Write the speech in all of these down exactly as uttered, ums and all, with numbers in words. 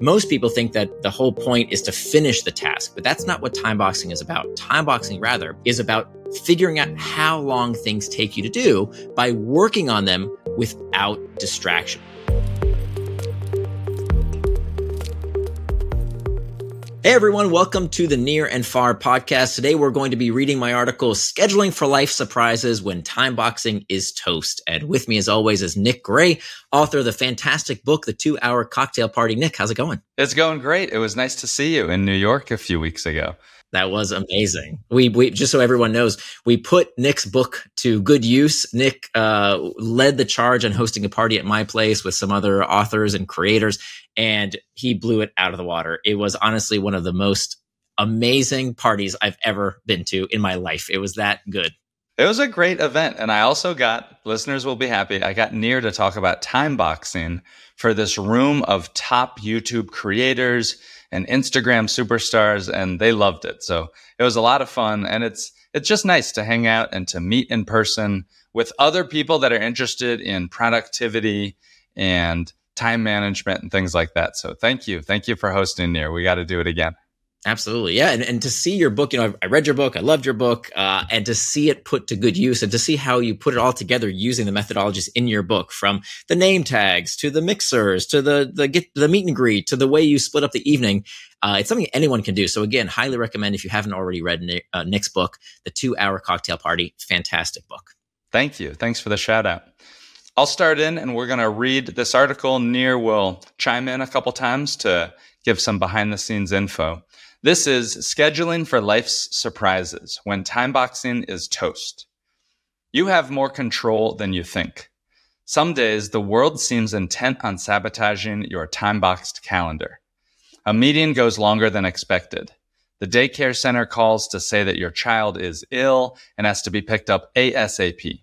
Most people think that the whole point is to finish the task, but that's not what time boxing is about. Time boxing, rather, is about figuring out how long things take you to do by working on them without distraction. Hey everyone, welcome to the Near and Far podcast. Today we're going to be reading my article, Scheduling for Life Surprises When Time Boxing is Toast. And with me as always is Nick Gray, author of the fantastic book, The Two-Hour Cocktail Party. Nick, how's it going? It's going great. It was nice to see you in New York a few weeks ago. That was amazing. We, we just so everyone knows, we put Nick's book to good use. Nick uh, led the charge on hosting a party at my place with some other authors and creators, and he blew it out of the water. It was honestly one of the most amazing parties I've ever been to in my life. It was that good. It was a great event. And I also got, listeners will be happy, I got Near to talk about time boxing for this room of top YouTube creators and Instagram superstars, and they loved it. So it was a lot of fun, and it's it's just nice to hang out and to meet in person with other people that are interested in productivity and time management and things like that. So thank you. Thank you for hosting Near. We got to do it again. Absolutely. Yeah. And, and to see your book, you know, I read your book, I loved your book, uh, and to see it put to good use and to see how you put it all together using the methodologies in your book, from the name tags to the mixers, to the, the get the meet and greet, to the way you split up the evening. Uh, it's something anyone can do. So again, highly recommend if you haven't already read Nick, uh, Nick's book, The Two-Hour Cocktail Party. Fantastic book. Thank you. Thanks for the shout out. I'll start in and we're going to read this article. Near will chime in a couple times to give some behind the scenes info. This is Scheduling for Life's Surprises When Time Boxing is Toast. You have more control than you think. Some days, the world seems intent on sabotaging your time-boxed calendar. A meeting goes longer than expected. The daycare center calls to say that your child is ill and has to be picked up ASAP.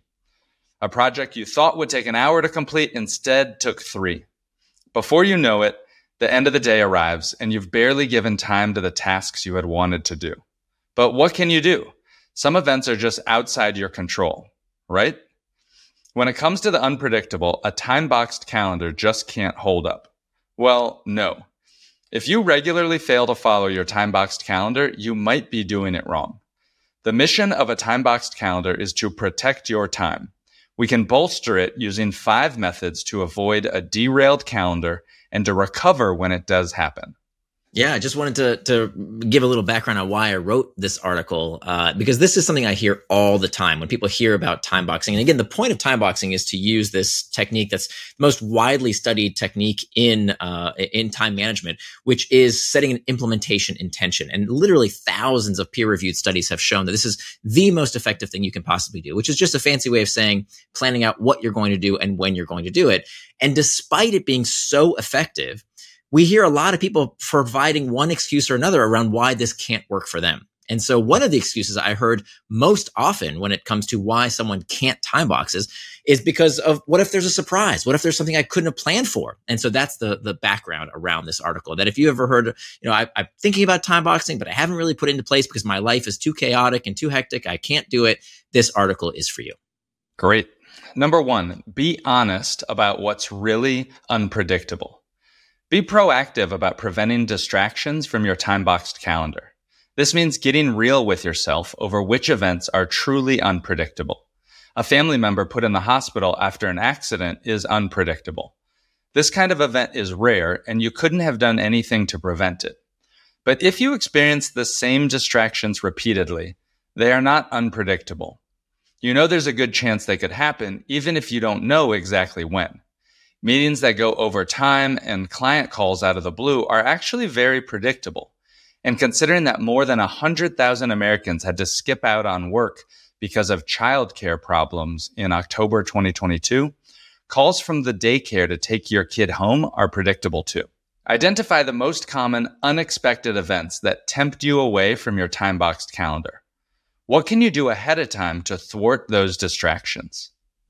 A project you thought would take an hour to complete instead took three. Before you know it, the end of the day arrives, and you've barely given time to the tasks you had wanted to do. But what can you do? Some events are just outside your control, right? When it comes to the unpredictable, a time-boxed calendar just can't hold up. Well, no. If you regularly fail to follow your time-boxed calendar, you might be doing it wrong. The mission of a time-boxed calendar is to protect your time. We can bolster it using five methods to avoid a derailed calendar and to recover when it does happen. Yeah, I just wanted to to give a little background on why I wrote this article, uh, because this is something I hear all the time when people hear about time boxing. And again, the point of time boxing is to use this technique that's the most widely studied technique in uh, in time management, which is setting an implementation intention. And literally thousands of peer-reviewed studies have shown that this is the most effective thing you can possibly do, which is just a fancy way of saying planning out what you're going to do and when you're going to do it. And despite it being so effective, we hear a lot of people providing one excuse or another around why this can't work for them. And so one of the excuses I heard most often when it comes to why someone can't time boxes is because of, what if there's a surprise? What if there's something I couldn't have planned for? And so that's the the background around this article, that if you ever heard, you know, I, I'm thinking about time boxing, but I haven't really put it into place because my life is too chaotic and too hectic, I can't do it, this article is for you. Great. Number one, be honest about what's really unpredictable. Be proactive about preventing distractions from your time-boxed calendar. This means getting real with yourself over which events are truly unpredictable. A family member put in the hospital after an accident is unpredictable. This kind of event is rare, and you couldn't have done anything to prevent it. But if you experience the same distractions repeatedly, they are not unpredictable. You know there's a good chance they could happen, even if you don't know exactly when. Meetings that go over time and client calls out of the blue are actually very predictable. And considering that more than one hundred thousand Americans had to skip out on work because of childcare problems in October twenty twenty-two, calls from the daycare to take your kid home are predictable too. Identify the most common unexpected events that tempt you away from your time-boxed calendar. What can you do ahead of time to thwart those distractions?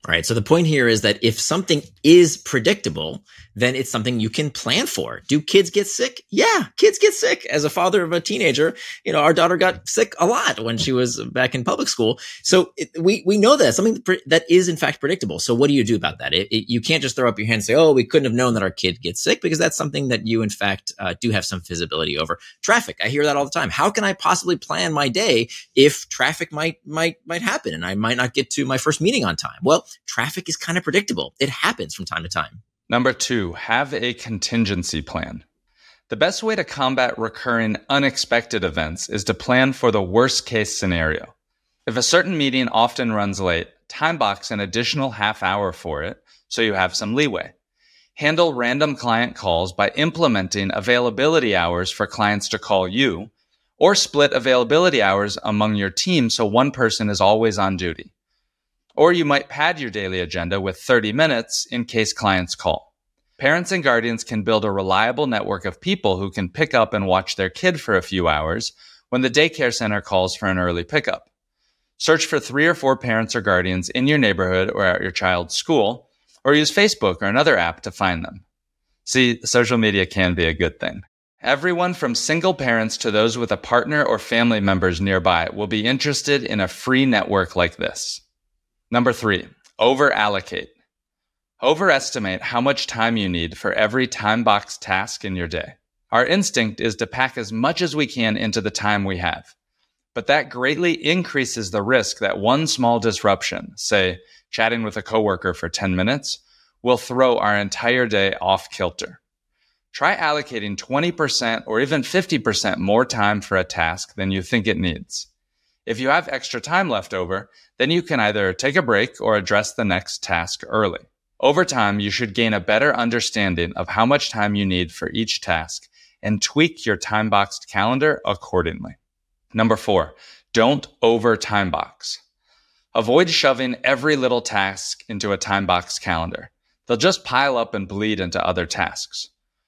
All right. So the point here is that if something is predictable, then it's something you can plan for. Do kids get sick? Yeah, kids get sick. As a father of a teenager, you know, our daughter got sick a lot when she was back in public school. So it, we we know that something that is in fact predictable. So what do you do about that? It, it, you can't just throw up your hand and say, "Oh, we couldn't have known that our kid gets sick," because that's something that you in fact uh, do have some visibility over. Traffic, I hear that all the time. How can I possibly plan my day if traffic might might might happen and I might not get to my first meeting on time? Well, traffic is kind of predictable. It happens from time to time. Number two, have a contingency plan. The best way to combat recurring unexpected events is to plan for the worst case scenario. If a certain meeting often runs late, time box an additional half hour for it so you have some leeway. Handle random client calls by implementing availability hours for clients to call you, or split availability hours among your team so one person is always on duty. Or you might pad your daily agenda with thirty minutes in case clients call. Parents and guardians can build a reliable network of people who can pick up and watch their kid for a few hours when the daycare center calls for an early pickup. Search for three or four parents or guardians in your neighborhood or at your child's school, or use Facebook or another app to find them. See, social media can be a good thing. Everyone from single parents to those with a partner or family members nearby will be interested in a free network like this. Number three, over-allocate. Overestimate how much time you need for every time-boxed task in your day. Our instinct is to pack as much as we can into the time we have. But that greatly increases the risk that one small disruption, say chatting with a coworker for ten minutes, will throw our entire day off kilter. Try allocating twenty percent or even fifty percent more time for a task than you think it needs. If you have extra time left over, then you can either take a break or address the next task early. Over time, you should gain a better understanding of how much time you need for each task and tweak your time-boxed calendar accordingly. Number four, don't over time box. Avoid shoving every little task into a time-boxed calendar. They'll just pile up and bleed into other tasks.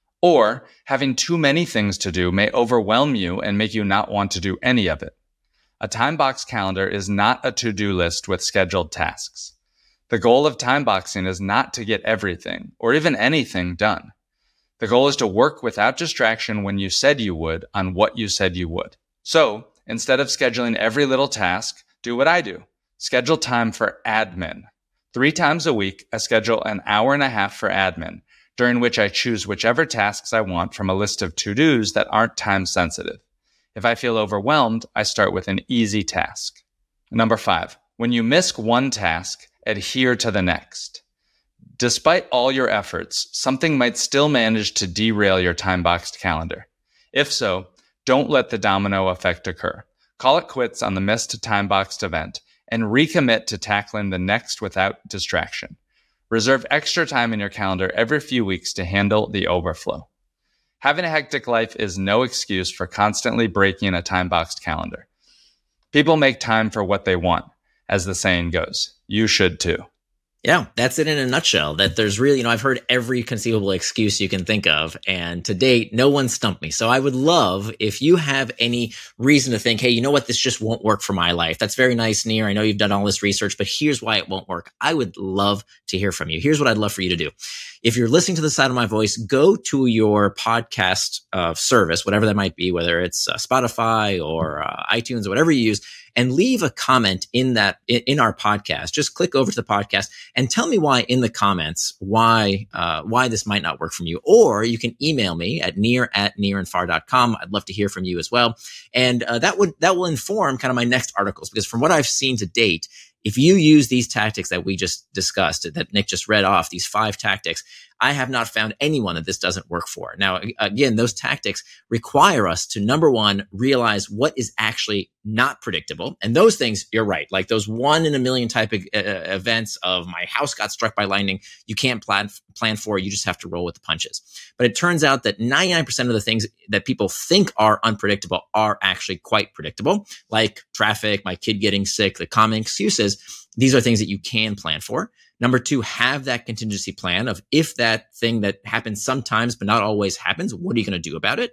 Or having too many things to do may overwhelm you and make you not want to do any of it. A time-boxed calendar is not a to-do list with scheduled tasks. The goal of time boxing is not to get everything, or even anything, done. The goal is to work without distraction when you said you would on what you said you would. So, instead of scheduling every little task, do what I do. Schedule time for admin. Three times a week, I schedule an hour and a half for admin, during which I choose whichever tasks I want from a list of to-dos that aren't time-sensitive. If I feel overwhelmed, I start with an easy task. Number five, when you miss one task, adhere to the next. Despite all your efforts, something might still manage to derail your time-boxed calendar. If so, don't let the domino effect occur. Call it quits on the missed time-boxed event and recommit to tackling the next without distraction. Reserve extra time in your calendar every few weeks to handle the overflow. Having a hectic life is no excuse for constantly breaking a time-boxed calendar. People make time for what they want, as the saying goes. You should too. Yeah, that's it in a nutshell. That there's really, you know, I've heard every conceivable excuse you can think of, and to date, no one stumped me. So I would love if you have any reason to think, hey, you know what, this just won't work for my life. That's very nice, Nir. I know you've done all this research, but here's why it won't work. I would love to hear from you. Here's what I'd love for you to do. If you're listening to the sound of my voice, go to your podcast uh, service, whatever that might be, whether it's uh, Spotify or uh, iTunes or whatever you use, and leave a comment in that in our podcast. Just click over to the podcast and tell me why in the comments why uh, why this might not work for you. Or you can email me at nir at nirandfar dot com. I'd love to hear from you as well, and uh, that would that will inform kind of my next articles, because from what I've seen to date, if you use these tactics that we just discussed, that Nick just read off, these five tactics, I have not found anyone that this doesn't work for. Now, again, those tactics require us to, number one, realize what is actually not predictable. And those things, you're right, like those one in a million type of uh, events of my house got struck by lightning, you can't plan, plan for, you just have to roll with the punches. But it turns out that ninety-nine percent of the things that people think are unpredictable are actually quite predictable, like traffic, my kid getting sick, the common excuses. These are things that you can plan for. Number two, have that contingency plan of if that thing that happens sometimes but not always happens, what are you going to do about it?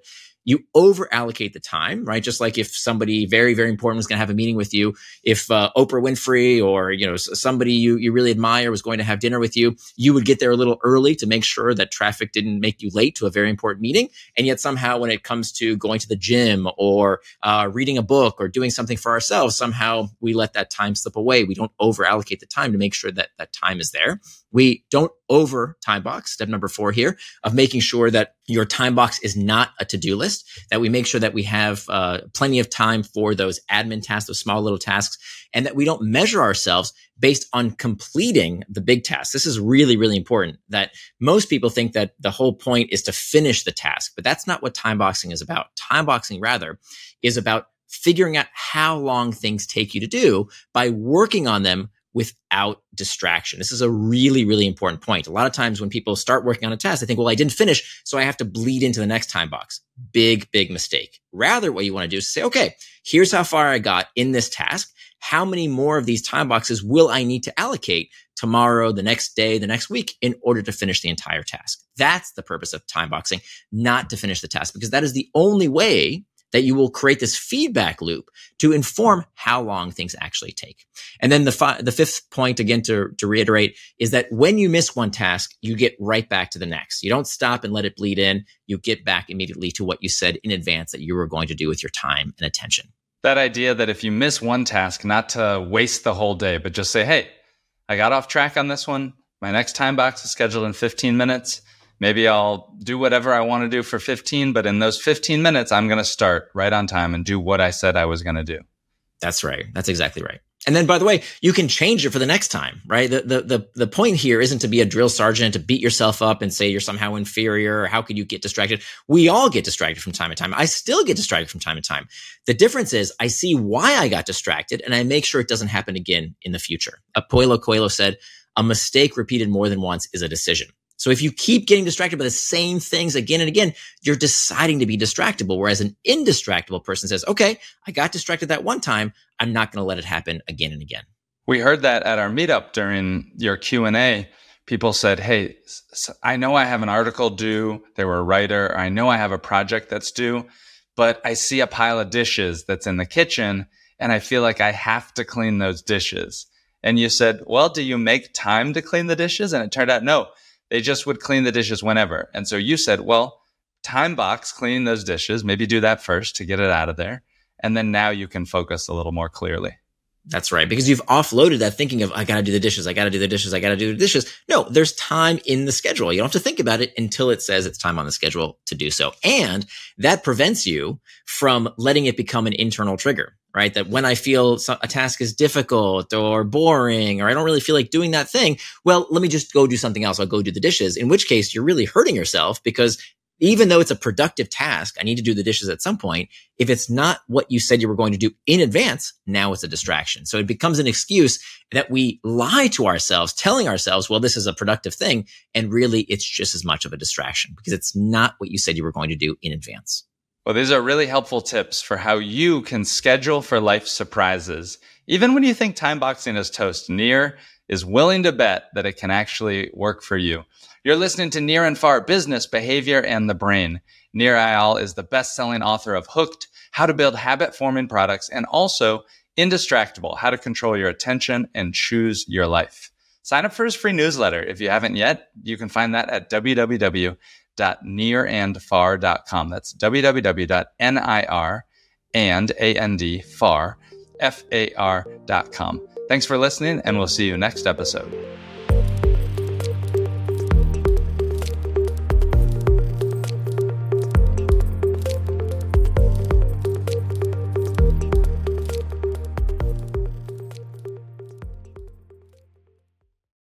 you over allocate the time, right? Just like if somebody very, very important was going to have a meeting with you, if uh, Oprah Winfrey or, you know, somebody you, you really admire was going to have dinner with you, you would get there a little early to make sure that traffic didn't make you late to a very important meeting. And yet somehow when it comes to going to the gym or uh, reading a book or doing something for ourselves, somehow we let that time slip away. We don't over allocate the time to make sure that that time is there. We don't over time box, step number four here, of making sure that your time box is not a to-do list, that we make sure that we have uh, plenty of time for those admin tasks, those small little tasks, and that we don't measure ourselves based on completing the big tasks. This is really, really important, that most people think that the whole point is to finish the task, but that's not what time boxing is about. Time boxing, rather, is about figuring out how long things take you to do by working on them without distraction. This is a really, really important point. A lot of times when people start working on a task, they think, well, I didn't finish, so I have to bleed into the next time box. Big, big mistake. Rather, what you want to do is say, okay, here's how far I got in this task. How many more of these time boxes will I need to allocate tomorrow, the next day, the next week in order to finish the entire task? That's the purpose of time boxing, not to finish the task, because that is the only way that you will create this feedback loop to inform how long things actually take. And then the fi- the fifth point, again, to, to reiterate, is that when you miss one task, you get right back to the next. You don't stop and let it bleed in. You get back immediately to what you said in advance that you were going to do with your time and attention. That idea that if you miss one task, not to waste the whole day, but just say, hey, I got off track on this one. My next time box is scheduled in fifteen minutes. Maybe I'll do whatever I want to do for fifteen, but in those fifteen minutes, I'm going to start right on time and do what I said I was going to do. That's right. That's exactly right. And then, by the way, you can change it for the next time, right? The, the, the, the point here isn't to be a drill sergeant, to beat yourself up and say you're somehow inferior, or how could you get distracted? We all get distracted from time to time. I still get distracted from time to time. The difference is I see why I got distracted and I make sure it doesn't happen again in the future. Uh, Paulo Coelho said, a mistake repeated more than once is a decision. So if you keep getting distracted by the same things again and again, you're deciding to be distractible. Whereas an indistractable person says, okay, I got distracted that one time. I'm not going to let it happen again and again. We heard that at our meetup during your Q and A. People said, hey, I know I have an article due. They were a writer. Or I know I have a project that's due, but I see a pile of dishes that's in the kitchen and I feel like I have to clean those dishes. And you said, well, do you make time to clean the dishes? And it turned out, no. They just would clean the dishes whenever. And so you said, well, time box cleaning those dishes, maybe do that first to get it out of there. And then now you can focus a little more clearly. That's right. Because you've offloaded that thinking of, I got to do the dishes, I got to do the dishes, I got to do the dishes. No, there's time in the schedule. You don't have to think about it until it says it's time on the schedule to do so. And that prevents you from letting it become an internal trigger, right? That when I feel a task is difficult or boring, or I don't really feel like doing that thing, well, let me just go do something else. I'll go do the dishes, in which case you're really hurting yourself, because even though it's a productive task, I need to do the dishes at some point. If it's not what you said you were going to do in advance, now it's a distraction. So it becomes an excuse that we lie to ourselves, telling ourselves, well, this is a productive thing. And really, it's just as much of a distraction because it's not what you said you were going to do in advance. Well, these are really helpful tips for how you can schedule for life surprises. Even when you think time boxing is toast, Nir is willing to bet that it can actually work for you. You're listening to Nir and Far, Business, Behavior, and the Brain. Nir Eyal is the best-selling author of Hooked, How to Build Habit-Forming Products, and also Indistractable, How to Control Your Attention and Choose Your Life. Sign up for his free newsletter. If you haven't yet, you can find that at w w w dot nir and far dot com. That's w w w dot nir and and far f a r dot com. Thanks for listening, and we'll see you next episode.